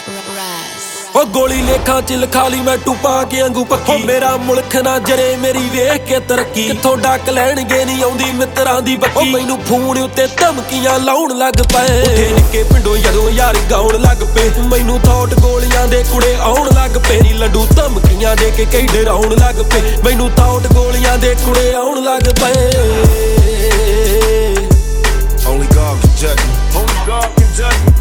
ओ गोली लेखा च लिखा ली मैं टूपा के अंगू पक्की मेरा मुल्क ना जरे मेरी वेख के तरक्की किथों डक लैणगे नहीं आउंदी मित्रां दी बक्की मैनू फोन उत्ते धमकियां लाउण लग पए उठे निक्के पिंडों जदों यार गाउण लग पे मैनू थॉट गोलियां दे कुड़े आउण लग पे नी लड्डू धमकियां दे के कई डराउण लग पे मैनू थॉट गोलियां दे कुड़े आउण लग पए Only God can judge me. Only God can judge me.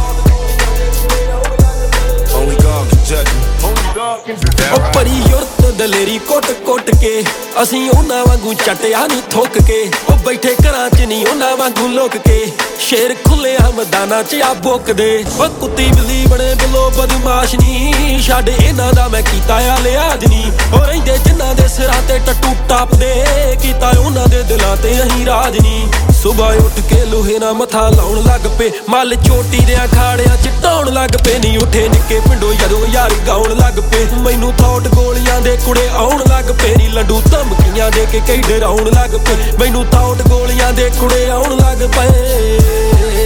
Only God can judge me. Only God can judge me. ओ परी युरत दलेरी कोट कोट के असीं उन्हां वांगू चटिया नी थोक के ओ बैठे घरां च नी उन्हां वांगू लोक के शेर खुले मैदानां च आ भोकदे ओ कुत्ती बिल्ली बने बिलो बदमाश नी छड्ड इन्हां दा मैं कीता आ लिहाज नी ओ रहिंदे जिन्हां दे सिरां ते टट्टू टापदे कीता उन्हां दे दिलां ते अहीं राज नी सुबह उठ के लोहे ना मथा लाउण लग पे मल चोटी दे अखाड़ियां च ढाउण लग पे नी उठे निक्के पिंडों जदों यार गाउण लग पे मैनू थॉट गोलियां दे कुड़े आउण लग पे नी लड्डू धमकियां दे के कई डराउण लग पे मैनू थॉट गोलियां दे कुड़े आउण लग पे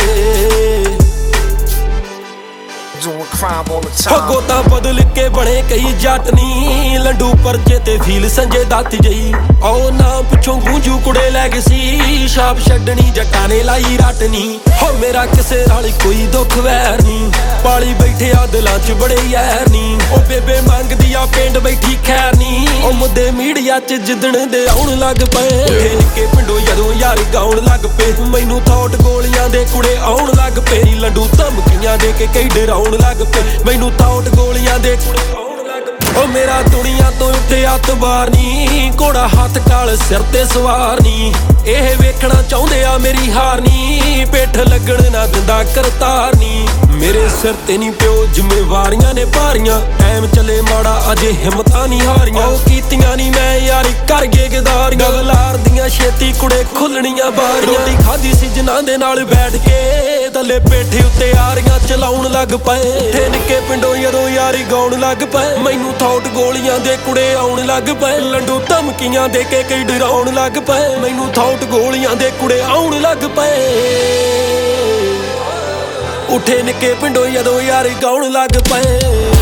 Doing crime all the time. गोता बदल के बने कई जट नी लड्डू परचे ते फील संजय दत्त जई ओ नाम पिछों गूंजू कुड़े लै गए सी छाप छड्डनी जट्टां ने लाई रटनी हो मेरा किसे नाल कोई दुख वैर नी पाली बैठे आ दिलां च बड़े यार नी ओ बेबे मंगदी आ पिंड बैठी खैर नी ओ मुद्दे मीडिया च जिद्दण दे आउण लग पए उठे निक्के पिंडों जदों यार गाउण लग पे मैनू थॉट गोलियां दे कुड़े आउण लग पे नी लड्डू धमकियां दे के कई डराउण लग पे मैनू थॉट गोलियां दे कुड़े आउण लग पे ओ मेरा दुनिया तो उत्ते हत्थ बार नी घोड़ा हत्थ काल सिर ते सवार नी ਇਹ ਵੇਖਣਾ ਚਾਹੁੰਦੇ ਆ ਮੇਰੀ ਹਾਰ ਨੀ ਪਿੱਠ ਲੱਗਣ ਨਾ ਦਿੰਦਾ ਕਰਤਾਰ ਨੀ ਮੇਰੇ ਸਿਰ ਤੇ ਨਹੀਂ ਪਿਓ ਜ਼ਿੰਮੇਵਾਰੀਆਂ ਨੇ ਭਾਰੀਆਂ ਟਾਈਮ ਚੱਲੇ ਮਾੜਾ ਅਜੇ ਹਿੰਮਤਾਂ ਨਹੀਂ ਹਾਰੀਆਂ ਉਹ ਕੀਤੀਆਂ ਨਹੀਂ ਮੈਂ ਯਾਰ ਕਰ ਗਏ ਗਦਾਰੀਆਂ ਗਲਾਰ ਦੀਆਂ ਛੇਤੀ ਕੁੜੇ ਖੁੱਲਣੀਆਂ ਬਾਰੀਆਂ ਰੋਟੀ ਖਾਧੀ ਸੀ ਜਿਨ੍ਹਾਂ ਦੇ ਨਾਲ ਬੈਠ ਕੇ ਥੱਲੇ ਪੇਠੇ ਉੱਤੇ ਆਰੀਆਂ ਚਲਾਉਣ ਲੱਗ ਪਏ ਉੱਠੇ ਨਿੱਕੇ ਪਿੰਡੋਂ ਜਦੋਂ ਯਾਰੀ ਗਾਉਣ ਲੱਗ ਪਏ ਮੈਨੂੰ ਥੌਟ ਗੋਲੀਆਂ ਦੇ ਕੁੜੇ ਆਉਣ ਲੱਗ ਪਏ ਲੰਡੂ ਧਮਕੀਆਂ ਦੇ ਕੇ ਕਈ ਡਰਾਉਣ ਲੱਗ ਪਏ ਮੈਨੂੰ ਗੋਲੀਆਂ ਦੇ ਕੁੜੇ ਆਉਣ ਲੱਗ ਪਏ ਉੱਠੇ ਨਿੱਕੇ ਪਿੰਡੋਂ ਜਦੋਂ ਯਾਰ ਗਾਉਣ ਲੱਗ ਪਏ